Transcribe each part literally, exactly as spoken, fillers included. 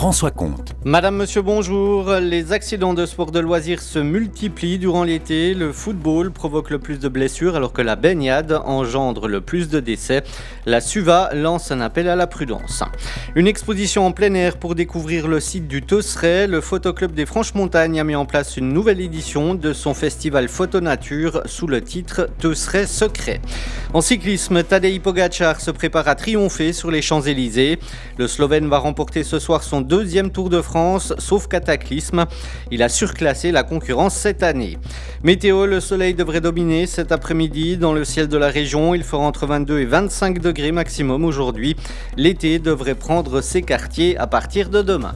François Comte. Madame, monsieur, bonjour. Les accidents de sport de loisirs se multiplient durant l'été. Le football provoque le plus de blessures alors que la baignade engendre le plus de décès. La SUVA lance un appel à la prudence. Une exposition en plein air pour découvrir le site du Teusseret. Le Photoclub des Franches-Montagnes a mis en place une nouvelle édition de son festival Photo Nature sous le titre Teusseret Secret. En cyclisme, Tadej Pogačar se prépare à triompher sur les Champs-Élysées. Le Slovène va remporter ce soir son deuxième Tour de France, sauf cataclysme. Il a surclassé la concurrence cette année. Météo, le soleil devrait dominer cet après-midi dans le ciel de la région. Il fera entre vingt-deux et vingt-cinq degrés maximum aujourd'hui. L'été devrait prendre ses quartiers à partir de demain.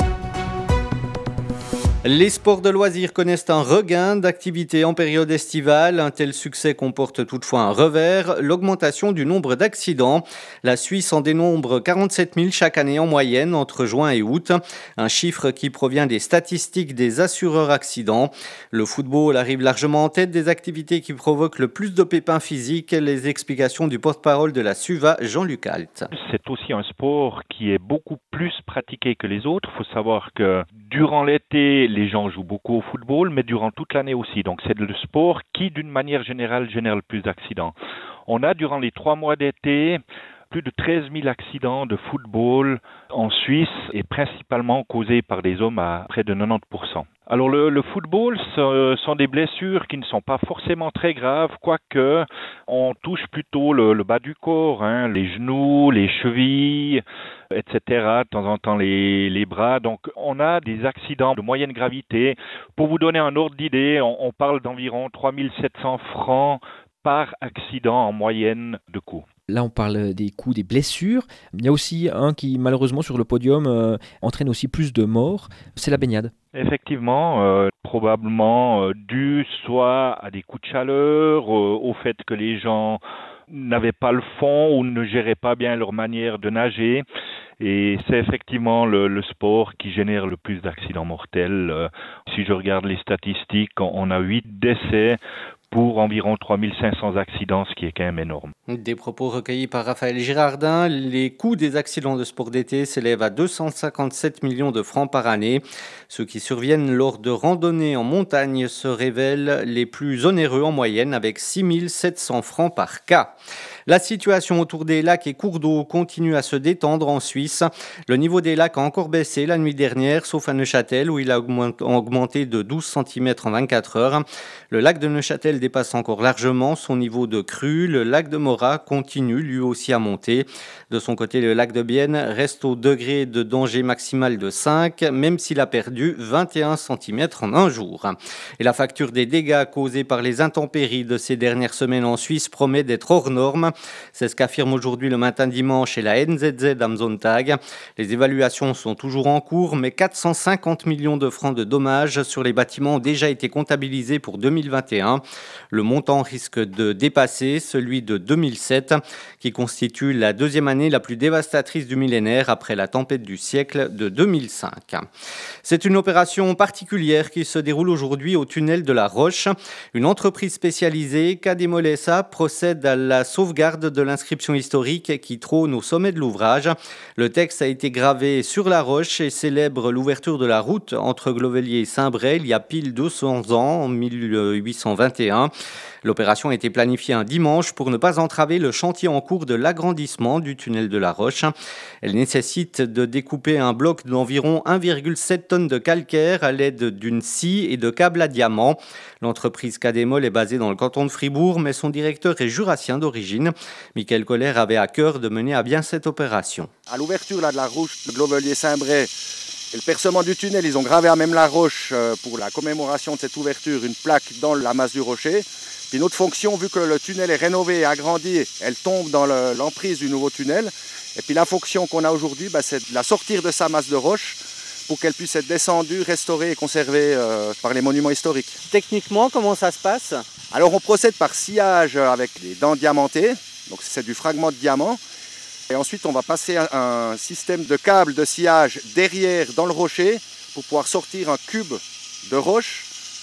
Les sports de loisirs connaissent un regain d'activité en période estivale. Un tel succès comporte toutefois un revers, l'augmentation du nombre d'accidents. La Suisse en dénombre quarante-sept mille chaque année en moyenne entre juin et août. Un chiffre qui provient des statistiques des assureurs accidents. Le football arrive largement en tête des activités qui provoquent le plus de pépins physiques. Les explications du porte-parole de la SUVA, Jean-Luc Alt. C'est aussi un sport qui est beaucoup plus pratiqué que les autres. Il faut savoir que durant l'été, les gens jouent beaucoup au football, mais durant toute l'année aussi. Donc c'est le sport qui, d'une manière générale, génère le plus d'accidents. On a, durant les trois mois d'été, plus de treize mille accidents de football en Suisse et principalement causés par des hommes à près de quatre-vingt-dix pour cent. Alors le, le football, ce sont des blessures qui ne sont pas forcément très graves, quoique on touche plutôt le, le bas du corps, hein, les genoux, les chevilles, et cetera. De temps en temps les, les bras. Donc on a des accidents de moyenne gravité. Pour vous donner un ordre d'idée, on, on parle d'environ trois mille sept cents francs par accident en moyenne de coups. Là, on parle des coups, des blessures. Il y a aussi un qui, malheureusement, sur le podium, euh, entraîne aussi plus de morts. C'est la baignade. Effectivement, euh, probablement euh, dû soit à des coups de chaleur, euh, au fait que les gens n'avaient pas le fond ou ne géraient pas bien leur manière de nager. Et c'est effectivement le, le sport qui génère le plus d'accidents mortels. Euh, si je regarde les statistiques, on a huit décès pour environ trois mille cinq cents accidents, ce qui est quand même énorme. Des propos recueillis par Raphaël Girardin. Les coûts des accidents de sport d'été s'élèvent à deux cent cinquante-sept millions de francs par année. Ceux qui surviennent lors de randonnées en montagne se révèlent les plus onéreux en moyenne, avec six mille sept cents francs par cas. La situation autour des lacs et cours d'eau continue à se détendre en Suisse. Le niveau des lacs a encore baissé la nuit dernière, sauf à Neuchâtel où il a augmenté de douze centimètres en vingt-quatre heures. Le lac de Neuchâtel dépasse encore largement son niveau de crue. Le lac de Morat continue lui aussi à monter. De son côté, le lac de Bienne reste au degré de danger maximal de cinq, même s'il a perdu vingt et un centimètres en un jour. Et la facture des dégâts causés par les intempéries de ces dernières semaines en Suisse promet d'être hors norme. C'est ce qu'affirme aujourd'hui le matin dimanche et la N Z Z am Sonntag. Les évaluations sont toujours en cours, mais quatre cent cinquante millions de francs de dommages sur les bâtiments ont déjà été comptabilisés pour deux mille vingt et un. Le montant risque de dépasser celui de deux mille sept, qui constitue la deuxième année la plus dévastatrice du millénaire après la tempête du siècle de deux mille cinq. C'est une opération particulière qui se déroule aujourd'hui au tunnel de la Roche. Une entreprise spécialisée, Kademol S A, procède à la sauvegarde de l'inscription historique qui trône au sommet de l'ouvrage. Le texte a été gravé sur la roche et célèbre l'ouverture de la route entre Glovelier et Saint-Bray il y a pile deux cents ans, en mille huit cent vingt et un. L'opération a été planifiée un dimanche pour ne pas entraver le chantier en cours de l'agrandissement du tunnel de la Roche. Elle nécessite de découper un bloc d'environ un virgule sept tonnes de calcaire à l'aide d'une scie et de câbles à diamant. L'entreprise Kademol est basée dans le canton de Fribourg, mais son directeur est jurassien d'origine. Michael Koller avait à cœur de mener à bien cette opération. À l'ouverture là, de la roche de Glovelier-Saint-Bray et le percement du tunnel, ils ont gravé à même la roche pour la commémoration de cette ouverture, une plaque dans la masse du rocher. Puis notre fonction, vu que le tunnel est rénové et agrandi, elle tombe dans le, l'emprise du nouveau tunnel. Et puis la fonction qu'on a aujourd'hui, bah, c'est de la sortir de sa masse de roche pour qu'elle puisse être descendue, restaurée et conservée euh, par les monuments historiques. Techniquement, comment ça se passe ? Alors on procède par sciage avec des dents diamantées, donc c'est du fragment de diamant. Et ensuite on va passer un, un système de câbles de sciage derrière dans le rocher pour pouvoir sortir un cube de roche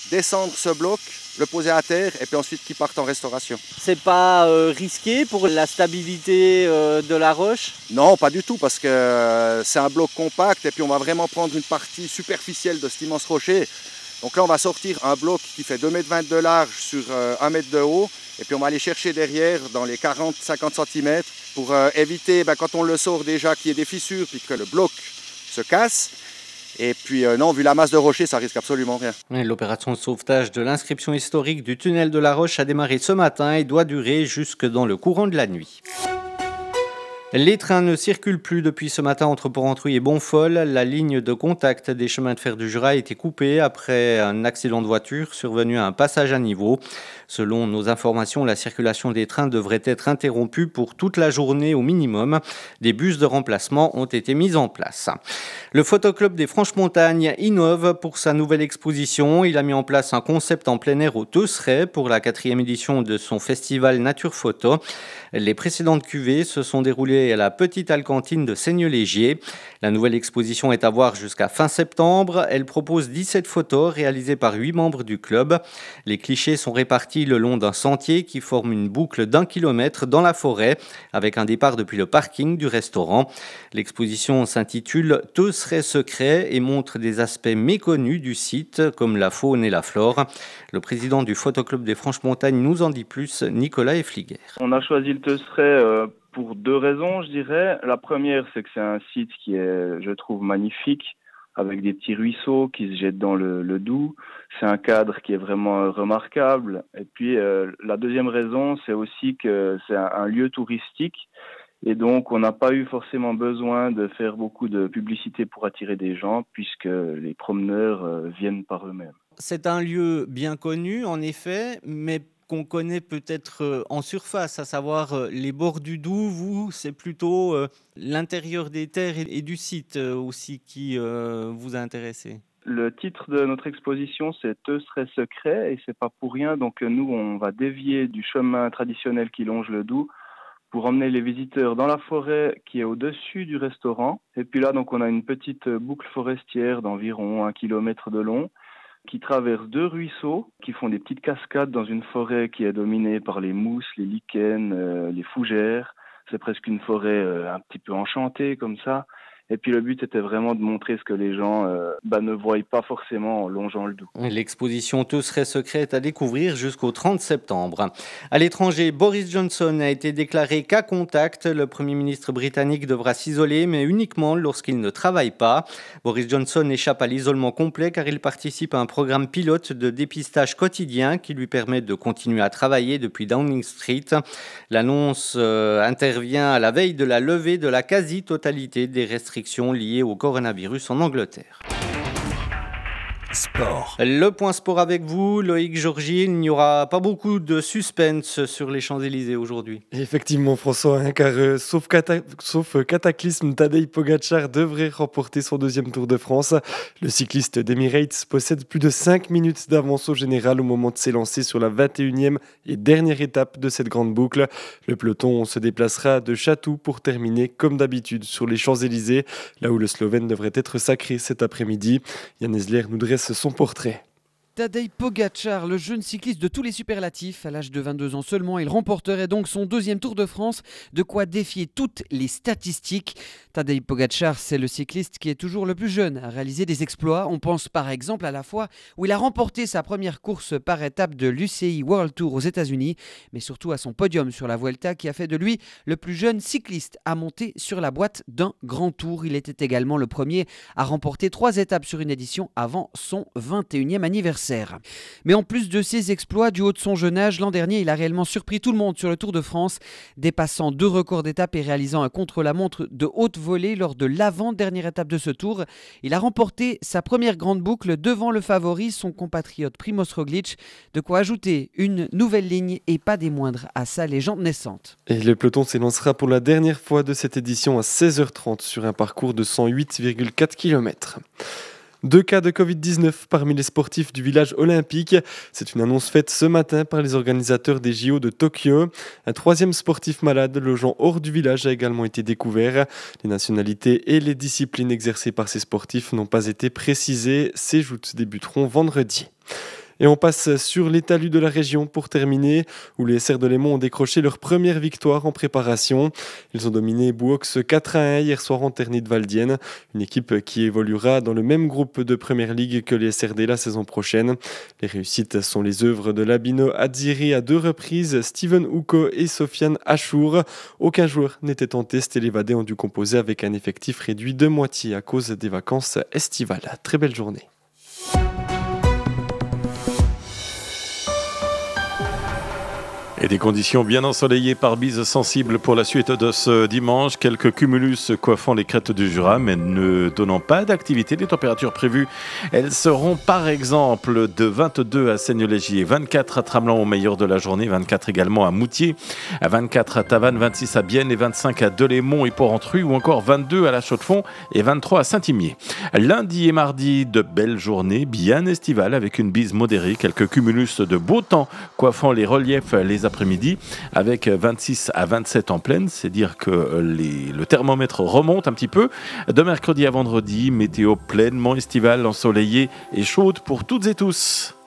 descendre ce bloc, le poser à terre et puis ensuite qu'il parte en restauration. C'est pas euh, risqué pour la stabilité euh, de la roche? Non, pas du tout, parce que euh, c'est un bloc compact et puis on va vraiment prendre une partie superficielle de cet immense rocher. Donc là, on va sortir un bloc qui fait deux mètres vingt de large sur euh, un mètre de haut et puis on va aller chercher derrière dans les quarante à cinquante centimètres pour euh, éviter, ben, quand on le sort déjà, qu'il y ait des fissures puis que le bloc se casse. Et puis euh, non, vu la masse de rocher, ça risque absolument rien. L'opération de sauvetage de l'inscription historique du tunnel de la Roche a démarré ce matin et doit durer jusque dans le courant de la nuit. Les trains ne circulent plus depuis ce matin entre Porrentruy et Bonfol. La ligne de contact des chemins de fer du Jura a été coupée après un accident de voiture survenu à un passage à niveau. Selon nos informations, la circulation des trains devrait être interrompue pour toute la journée au minimum. Des bus de remplacement ont été mis en place. Le Photoclub des Franches-Montagnes innove pour sa nouvelle exposition. Il a mis en place un concept en plein air au Teusseret pour la quatrième édition de son festival Nature Photo. Les précédentes cuvées se sont déroulées à la Petite Alcantine de Seigneux-Légier. La nouvelle exposition est à voir jusqu'à fin septembre. Elle propose dix-sept photos réalisées par huit membres du club. Les clichés sont répartis le long d'un sentier qui forme une boucle d'un kilomètre dans la forêt, avec un départ depuis le parking du restaurant. L'exposition s'intitule « Teusseret secret » et montre des aspects méconnus du site, comme la faune et la flore. Le président du Photoclub des Franches-Montagnes nous en dit plus, Nicolas Effliguer. On a choisi le Teusseret euh, pour deux raisons, je dirais. La première, c'est que c'est un site qui est, je trouve, magnifique, avec des petits ruisseaux qui se jettent dans le, le Doubs. C'est un cadre qui est vraiment remarquable. Et puis, euh, la deuxième raison, c'est aussi que c'est un, un lieu touristique. Et donc, on n'a pas eu forcément besoin de faire beaucoup de publicité pour attirer des gens, puisque les promeneurs euh, viennent par eux-mêmes. C'est un lieu bien connu, en effet, mais qu'on connaît peut-être en surface, à savoir les bords du Doubs. Vous, c'est plutôt l'intérieur des terres et du site aussi qui vous a intéressé. Le titre de notre exposition, c'est « Teusseret secret » et c'est pas pour rien. Donc nous, on va dévier du chemin traditionnel qui longe le Doubs pour emmener les visiteurs dans la forêt qui est au-dessus du restaurant. Et puis là, donc, on a une petite boucle forestière d'environ un kilomètre de long qui traverse deux ruisseaux qui font des petites cascades dans une forêt qui est dominée par les mousses, les lichens, euh, les fougères. C'est presque une forêt euh, un petit peu enchantée comme ça. Et puis le but était vraiment de montrer ce que les gens euh, bah, ne voient pas forcément en longeant le Doubs. L'exposition Teusseret secret est à découvrir jusqu'au trente septembre. À l'étranger, Boris Johnson a été déclaré cas contact. Le Premier ministre britannique devra s'isoler, mais uniquement lorsqu'il ne travaille pas. Boris Johnson échappe à l'isolement complet car il participe à un programme pilote de dépistage quotidien qui lui permet de continuer à travailler depuis Downing Street. L'annonce euh, intervient à la veille de la levée de la quasi-totalité des restrictions liées au coronavirus en Angleterre. Sport. Le point sport avec vous, Loïc Georgie. Il n'y aura pas beaucoup de suspense sur les Champs-Élysées aujourd'hui. Effectivement, François, hein, car euh, sauf, cata- sauf euh, cataclysme, Tadej Pogacar devrait remporter son deuxième Tour de France. Le cycliste d'Emirates possède plus de cinq minutes d'avance au général au moment de s'élancer sur la vingt et unième et dernière étape de cette grande boucle. Le peloton se déplacera de Chatou pour terminer comme d'habitude sur les Champs-Élysées, là où le Slovène devrait être sacré cet après-midi. Yann Esler nous dresse son portrait. Tadej Pogacar, le jeune cycliste de tous les superlatifs, à l'âge de vingt-deux ans seulement, il remporterait donc son deuxième Tour de France, de quoi défier toutes les statistiques. Tadej Pogacar, c'est le cycliste qui est toujours le plus jeune à réaliser des exploits. On pense par exemple à la fois où il a remporté sa première course par étape de l'U C I World Tour aux États-Unis, mais surtout à son podium sur la Vuelta qui a fait de lui le plus jeune cycliste à monter sur la boîte d'un grand tour. Il était également le premier à remporter trois étapes sur une édition avant son vingt et unième anniversaire. Mais en plus de ses exploits du haut de son jeune âge, l'an dernier, il a réellement surpris tout le monde sur le Tour de France, dépassant deux records d'étape et réalisant un contre-la-montre de haute volée lors de l'avant-dernière étape de ce Tour. Il a remporté sa première grande boucle devant le favori, son compatriote Primož Roglič, de quoi ajouter une nouvelle ligne et pas des moindres à sa légende naissante. Et le peloton s'élancera pour la dernière fois de cette édition à seize heures trente sur un parcours de cent huit virgule quatre kilomètres. Deux cas de covid dix-neuf parmi les sportifs du village olympique. C'est une annonce faite ce matin par les organisateurs des J O de Tokyo. Un troisième sportif malade logeant hors du village a également été découvert. Les nationalités et les disciplines exercées par ces sportifs n'ont pas été précisées. Ces joutes débuteront vendredi. Et on passe sur les talus de la région pour terminer, où les Serres de Lémont ont décroché leur première victoire en préparation. Ils ont dominé Bouox quatre à un hier soir en Ternit-Valdienne, une équipe qui évoluera dans le même groupe de Première Ligue que les S R D la saison prochaine. Les réussites sont les œuvres de Labino Adziri à deux reprises, Steven Ouko et Sofiane Achour. Aucun joueur n'était en test et les Vadais ont dû composer avec un effectif réduit de moitié à cause des vacances estivales. Très belle journée. Et des conditions bien ensoleillées par bise sensible pour la suite de ce dimanche. Quelques cumulus coiffant les crêtes du Jura, mais ne donnant pas d'activité. Les températures prévues, elles seront par exemple de vingt-deux à Seignelay-Gier, vingt-quatre à Tramelan au meilleur de la journée, vingt-quatre également à Moutier, à vingt-quatre à Tavannes, vingt-six à Bienne et vingt-cinq à Delémont et Port-Entruy, ou encore vingt-deux à La Chaux-de-Fonds et vingt-trois à Saint-Imier. Lundi et mardi, de belles journées bien estivales avec une bise modérée, quelques cumulus de beau temps coiffant les reliefs les après-midi avec vingt-six à vingt-sept en pleine, c'est dire que les, le thermomètre remonte un petit peu. De mercredi à vendredi, météo pleinement estivale, ensoleillée et chaude pour toutes et tous.